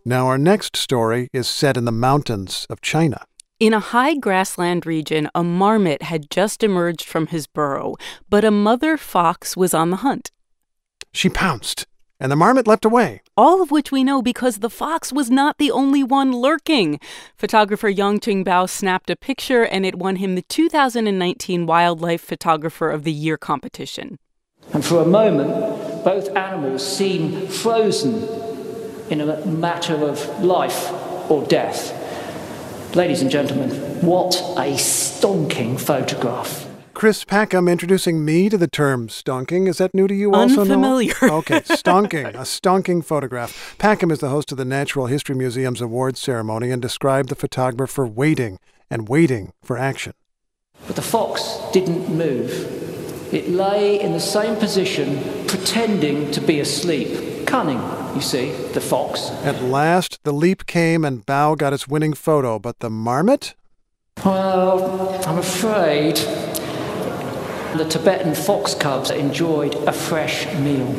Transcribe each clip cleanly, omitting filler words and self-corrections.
Now, our next story is set in the mountains of China. In a high grassland region, a marmot had just emerged from his burrow, but a mother fox was on the hunt. She pounced, and the marmot leapt away. All of which we know because the fox was not the only one lurking. Photographer Yongqing Bao snapped a picture, and it won him the 2019 Wildlife Photographer of the Year competition. And for a moment, both animals seem frozen in a matter of life or death. Ladies and gentlemen, what a stonking photograph. Chris Packham introducing me to the term stonking. Is that new to you also? Unfamiliar. Okay, stonking, a stonking photograph. Packham is the host of the Natural History Museum's awards ceremony and described the photographer waiting for action. But the fox didn't move. It lay in the same position, pretending to be asleep. Cunning, you see, the fox. At last, the leap came and Bao got its winning photo, but the marmot? Well, I'm afraid the Tibetan fox cubs enjoyed a fresh meal.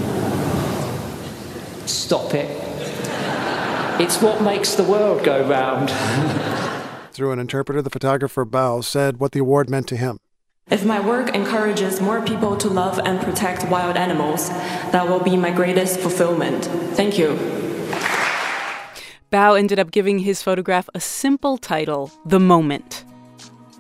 Stop it. It's what makes the world go round. Through an interpreter, the photographer Bao said what the award meant to him. If my work encourages more people to love and protect wild animals, that will be my greatest fulfillment. Thank you. Bao ended up giving his photograph a simple title, The Moment.